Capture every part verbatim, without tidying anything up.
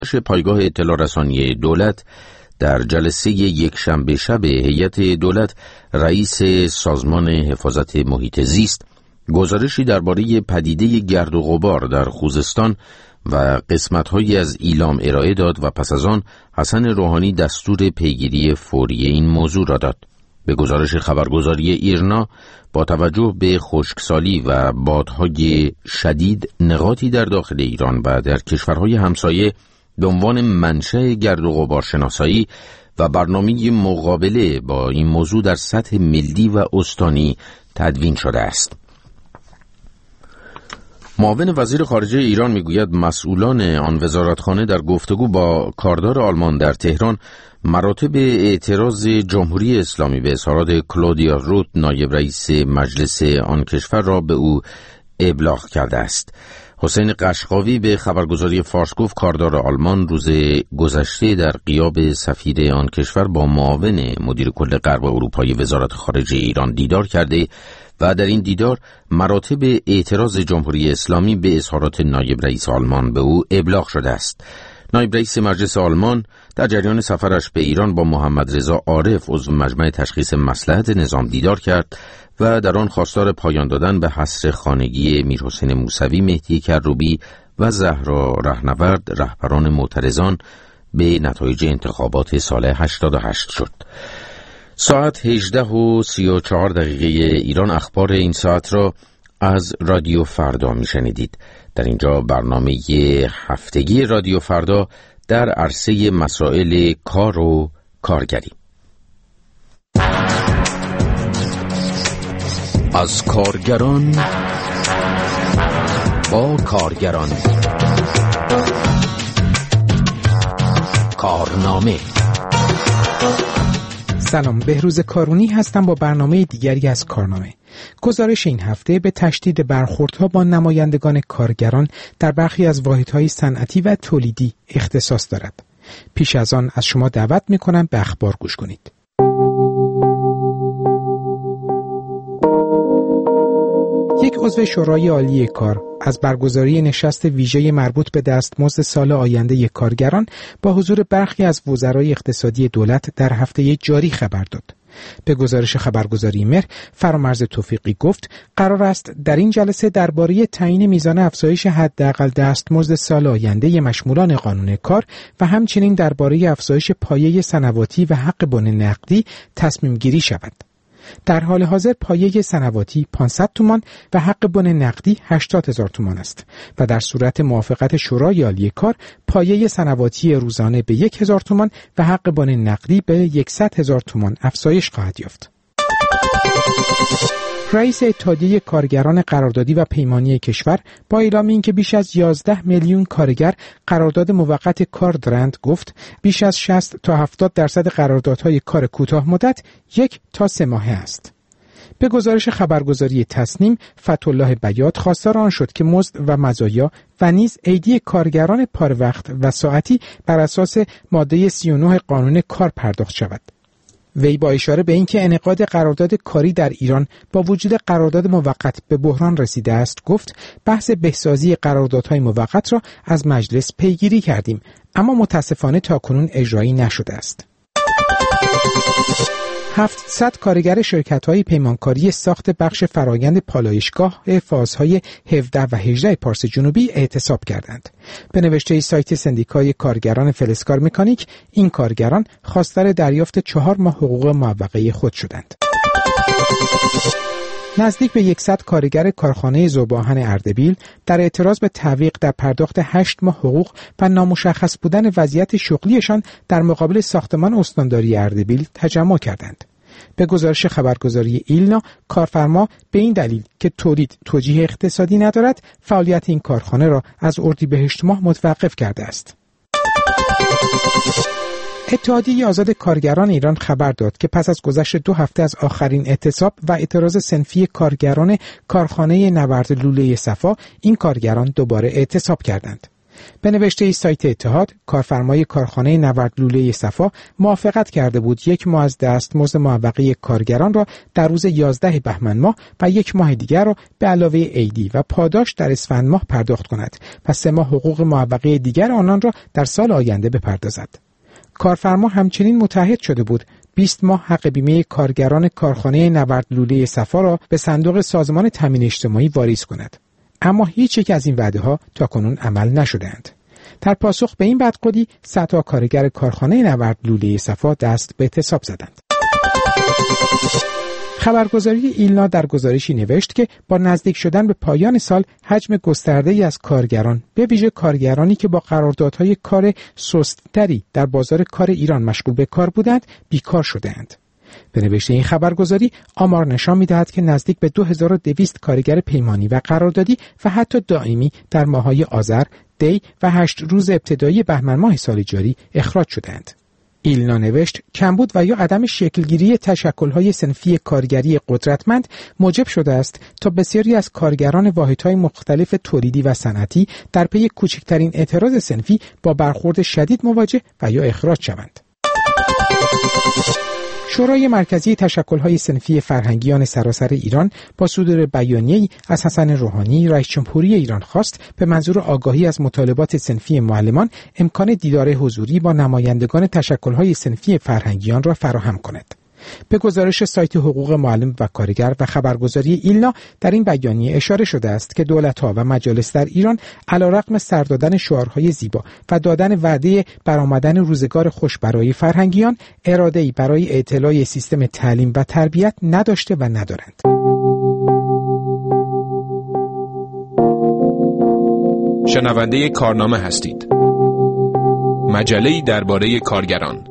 پایگاه اطلاع رسانی دولت در جلسه یک شنبه شب هیئت دولت، رئیس سازمان حفاظت محیط زیست گزارشی درباره پدیده گرد و غبار در خوزستان و قسمت‌هایی از ایلام ارائه داد و پس از آن حسن روحانی دستور پیگیری فوری این موضوع را داد. به گزارش خبرگزاری ایرنا، با توجه به خشکسالی و بادهای شدید، نقاطی در داخل ایران و در کشورهای همسایه به عنوان منشأ گرد و غبار شناسایی و برنامه مقابله با این موضوع در سطح ملی و استانی تدوین شده است. معاون وزیر خارجه ایران میگوید مسئولان آن وزارتخانه در گفتگو با کاردار آلمان در تهران مراتب اعتراض جمهوری اسلامی به اظهارات کلودیا روت، نایب رئیس مجلس آن کشور، را به او ابلاغ کرده است. حسین قشقاوی به خبرگزاری فارس گفت کاردار آلمان روز گذشته در غیاب سفیر آن کشور با معاون مدیر کل غرب اروپای وزارت خارجه ایران دیدار کرده و در این دیدار مراتب اعتراض جمهوری اسلامی به اظهارات نایب رئیس آلمان به او ابلاغ شده است. نایب رئیس مجلس آلمان در جریان سفرش به ایران با محمد رضا عارف، عضو مجمع تشخیص مصلحت نظام، دیدار کرد و در آن خواستار پایان دادن به حصر خانگی میرحسین موسوی، مهدی کروبی و زهرا رهنورد، رهبران معترضان به نتایج انتخابات سال هشتاد و هشت شد. ساعت هجده و سی و چهار دقیقه ایران. اخبار این ساعت را از رادیو فردا میشنیدید. در اینجا برنامه هفتگی رادیو فردا در عرصه مسائل کار و کارگری. از کارگران با کارگران، کارنامه. سلام، بهروز کارونی هستم با برنامه دیگری از کارنامه. گزارش این هفته به تشدید برخوردها با نمایندگان کارگران در برخی از واحدهای صنعتی و تولیدی اختصاص دارد. پیش از آن از شما دعوت می‌کنم به اخبار گوش کنید. یک عضو شورای عالی کار از برگزاری نشست ویژه مربوط به دستمزد سال آینده کارگران با حضور برخی از وزرای اقتصادی دولت در هفته جاری خبر داد. به گزارش خبرگزاری مهر، فرامرز توفیقی گفت قرار است در این جلسه درباره تعیین میزان افزایش حداقل دستمزد سال آینده مشمولان قانون کار و همچنین درباره افزایش پایه سنواتی و حق بن نقدی تصمیم گیری شود. در حال حاضر پایه سنواتی پانصد تومان و حق بن نقدی هشتاد هزار تومان است و در صورت موافقت شورای عالی کار پایه سنواتی روزانه به یک هزار تومان و حق بن نقدی به صد هزار تومان افزایش خواهد یافت. رئیس اتحادیه کارگران قراردادی و پیمانی کشور با اعلام اینکه بیش از یازده میلیون کارگر قرارداد موقت کار دارند گفت بیش از شصت تا هفتاد درصد قراردادهای کار کوتاه مدت یک تا سه ماهه است. به گزارش خبرگزاری تصنیم، فتح‌الله بیات خواستار آن شد که مزد و مزایا و نیز عیدی کارگران پاره وقت و ساعتی بر اساس ماده سی و نه قانون کار پرداخت شود. وی با اشاره به اینکه انعقاد قرارداد کاری در ایران با وجود قرارداد موقت به بحران رسیده است گفت بحث بهسازی قراردادهای موقت را از مجلس پیگیری کردیم، اما متاسفانه تاکنون اجرایی نشده است. هفتصد کارگر شرکت‌های پیمانکاری ساخت بخش فرآیند پالایشگاه فازهای هفده و هجده پارس جنوبی اعتصاب کردند. به نوشته سایت سندیکای کارگران فلزکار مکانیک، این کارگران خواستار دریافت چهار ماه حقوق معوقه خود شدند. نزدیک به صد کارگر کارخانه ذوب‌آهن اردبیل در اعتراض به تعویق در پرداخت هشت ماه حقوق و نامشخص بودن وضعیت شغلیشان در مقابل ساختمان استانداری اردبیل تجمع کردند. به گزارش خبرگزاری ایلنا، کارفرما به این دلیل که تولید توجیه اقتصادی ندارد، فعالیت این کارخانه را از اردیبهشت ماه متوقف کرده است. اتحادیه آزاد کارگران ایران خبر داد که پس از گذشت دو هفته از آخرین اعتصاب و اعتراض صنفی کارگران کارخانه نورد لوله صفا، این کارگران دوباره اعتصاب کردند. به نوشته سایت اتحاد، کارفرمای کارخانه نورد لوله صفا موافقت کرده بود یک ماه از دستمزد معوقه کارگران را در روز یازده بهمن ماه و یک ماه دیگر را به علاوه عیدی و پاداش در اسفند ماه پرداخت کند و سه ماه حقوق معوقه دیگر آنان را در سال آینده بپردازد. کارفرما همچنین متعهد شده بود بیست ماه حق بیمه کارگران کارخانه نورد لوله صفا را به صندوق سازمان تامین اجتماعی واریز کند. اما هیچ یک از این وعده‌ها تاکنون عمل نشده‌اند. در پاسخ به این بدقولی صدها کارگر کارخانه نورد لوله صفا دست به اعتصاب زدند. خبرگزاری ایلنا در گزارشی نوشت که با نزدیک شدن به پایان سال حجم گسترده‌ای از کارگران، به ویژه کارگرانی که با قراردادهای کار سست‌تری در بازار کار ایران مشغول به کار بودند، بیکار شده‌اند. به نوشته این خبرگزاری آمار نشان می‌دهد که نزدیک به دو هزار و دویست کارگر پیمانی و قراردادی و حتی دائمی در ماه‌های آذر، دی و هشت روز ابتدایی بهمن ماه سال جاری اخراج شدند. ایلنا نوشت کمبود و یا عدم شکلگیری تشکل‌های صنفی کارگری قدرتمند موجب شده است تا بسیاری از کارگران واحدهای مختلف تولیدی و صنعتی در پی کوچکترین اعتراض صنفی با برخورد شدید مواجه و یا اخراج شوند. شورای مرکزی تشکل‌های صنفی فرهنگیان سراسر ایران با صدور بیانیه‌ای از حسن روحانی رئیس جمهوری ایران خواست به منظور آگاهی از مطالبات صنفی معلمان امکان دیدار حضوری با نمایندگان تشکل‌های صنفی فرهنگیان را فراهم کند. به گزارش سایت حقوق معلم و کارگر و خبرگزاری ایلنا در این بیانیه اشاره شده است که دولت‌ها و مجالس در ایران علیرغم سر دادن شعارهای زیبا و دادن وعده برآمدن روزگار خوش برای فرهنگیان، اراده‌ای برای اطلاع سیستم تعلیم و تربیت نداشته و ندارند. شنونده کارنامه هستید. مجله‌ای درباره کارگران.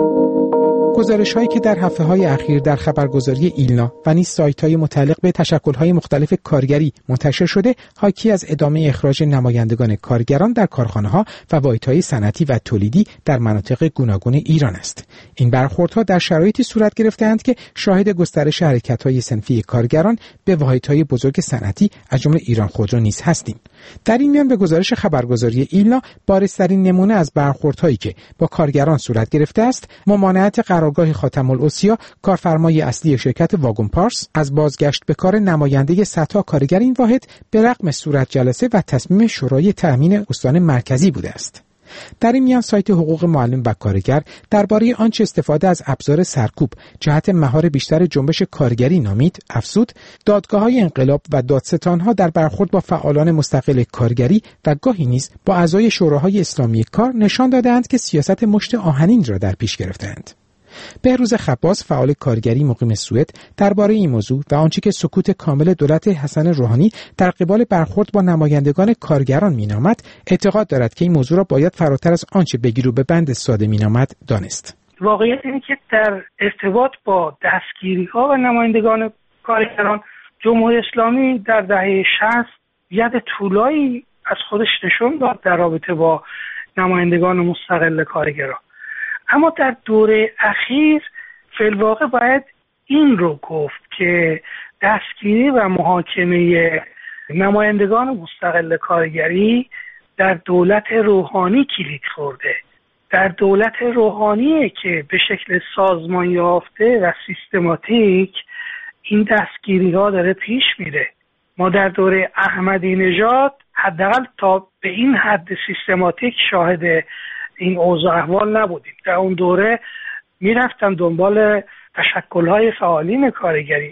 گزارش‌هایی که در هفته‌های اخیر در خبرگزاری ایلنا و نیز سایت‌های متعلق به تشکل‌های مختلف کارگری منتشر شده، حاکی از ادامه اخراج نمایندگان کارگران در کارخانه‌ها و واحدهای صنعتی و تولیدی در مناطق گوناگون ایران است. این برخوردها در شرایطی صورت گرفته‌اند که شاهد گسترش حرکت‌های صنفی کارگران به واحدهای بزرگ صنعتی از جمله ایران خودرو نیز هستیم. در این میان به گزارش خبرگزاری ایلنا بارزترین نمونه از برخوردهایی که با کارگران صورت گرفته است، ممانعت قرارگاه خاتم الاسیا، کارفرمای اصلی شرکت واگن پارس، از بازگشت به کار نماینده صدها کارگر این واحد به رغم صورت جلسه و تصمیم شورای تأمین استان مرکزی بوده است. در این میان سایت حقوق معلم و کارگر درباره آنچه استفاده از ابزار سرکوب جهت مهار بیشتر جنبش کارگری نامید افزود، دادگاه‌های انقلاب و دادستان‌ها در برخورد با فعالان مستقل کارگری و گاهی نیز با اعضای شوراهای اسلامی کار نشان دادند که سیاست مشت آهنین را در پیش گرفتند. بهروز خباس، فعال کارگری مقیم سوئد، درباره این موضوع و آنچه که سکوت کامل دولت حسن روحانی در قبال برخورد با نمایندگان کارگران مینامد، اعتقاد دارد که این موضوع را باید فراتر از آنچه بگیر و به بند ساده مینامد دانست. واقعیت اینه که در ارتباط با دستگیری‌ها و نمایندگان کارگران، جمهوری اسلامی در دهه شصت ید طولایی از خودش نشون داد در رابطه با نمایندگان مستقل کارگران. اما در دوره اخیر فی‌الواقع باید این رو گفت که دستگیری و محاکمه نمایندگان مستقل کارگری در دولت روحانی کلید خورده. در دولت روحانی که به شکل سازمان یافته و سیستماتیک این دستگیری ها داره پیش میره. ما در دوره احمدی نژاد حداقل تا به این حد سیستماتیک شاهد این اوضاع احوال نبودیم. در اون دوره میرفتن دنبال تشکل‌های فعالین کارگری.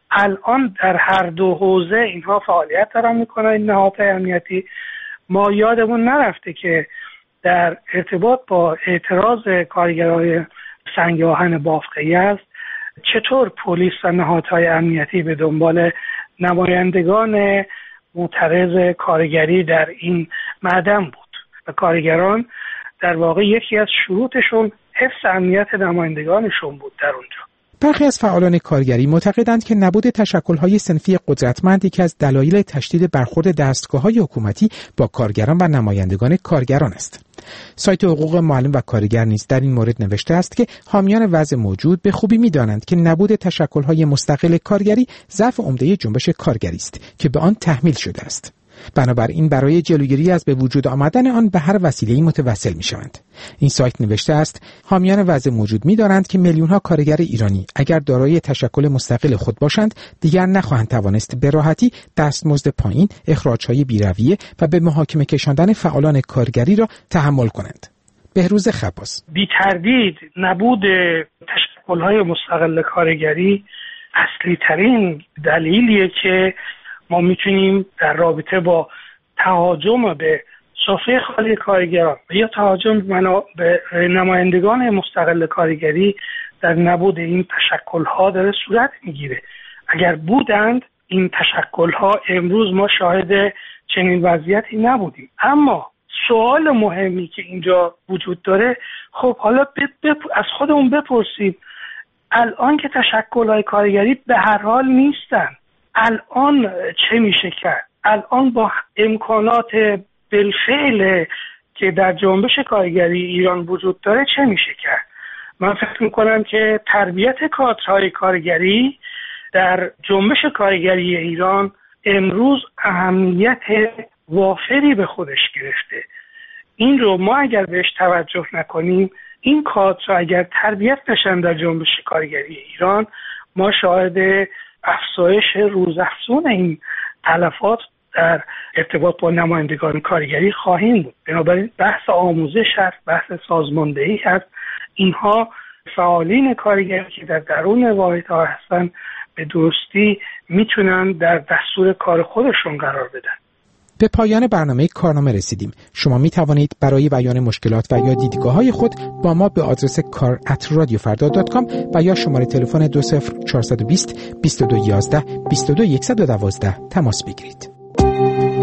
الان در هر دو حوزه اینها فعالیت دارن میکنن این نهادهای امنیتی. ما یادمون نرفته که در ارتباط با اعتراض کارگرای سنگ آهن بافق یزد چطور پلیس و نهادهای امنیتی به دنبال نمایندگان معترض کارگری در این معدن بود و کارگران در واقع یکی از شروطشون حفظ امنیت نمایندگانشون بود در اونجا. برخی از فعالان کارگری معتقدند که نبود تشکل‌های صنفی قدرتمند یکی از دلایل تشدید برخورد دستگاه‌های حکومتی با کارگران و نمایندگان کارگران است. سایت حقوق معلم و کارگر نیز در این مورد نوشته است که حامیان وضع موجود به خوبی می‌دانند که نبود تشکل‌های مستقل کارگری ضعف عمده جنبش کارگری است که به آن تحمیل شده است. بنابراین برای جلوگیری از به وجود آمدن آن به هر وسیله‌ای متوسل می‌شوند. این سایت نوشته است حامیان وضع موجود می‌دانند که میلیون‌ها کارگر ایرانی اگر دارای تشکل مستقل خود باشند دیگر نخواهند توانست به راحتی دستمزد پایین، اخراج‌های بی‌رویه و به محاکمه کشاندن فعالان کارگری را تحمل کنند. بهروز خباس: بی تردید نبود تشکل‌های مستقل کارگری اصلی ترین دلیلیه که ما میتونیم در رابطه با تهاجم به صفحه خالی کارگران یا تهاجم به نمایندگان مستقل کارگری در نبود این تشکل‌ها داره صورت میگیره. اگر بودند این تشکل‌ها امروز ما شاهد چنین وضعیتی نبودیم. اما سوال مهمی که اینجا وجود داره، خب حالا از خودمون بپرسیم الان که تشکل‌های کارگری به هر حال نیستن، الان چه میشه کرد؟ الان با امکانات بالفعل که در جنبش کارگری ایران وجود داره چه میشه کرد؟ من فکر میکنم که تربیت کادرهای کارگری در جنبش کارگری ایران امروز اهمیت وافری به خودش گرفته. این رو ما اگر بهش توجه نکنیم، این کادرها اگر تربیت نشن در جنبش کارگری ایران، ما شاهد افزایش روزافزون این تلفات در ارتباط با نمایندگان کارگری خواهیم بود. بنابراین بحث آموزش هست، بحث سازماندهی هست. اینها فعالین کارگری که در درون واحدها هستن به درستی میتونن در دستور کار خودشون قرار بدن. به پایان برنامه کارنامه رسیدیم. شما می توانید برای بیان مشکلات و یا دیدگاه‌های خود با ما به آدرس کار ات رادیو فردا دات کام و یا شماره تلفن دو صفر چهار دو صفر بیست و دو یازده بیست و دو صفر یک یک دو تماس بگیرید.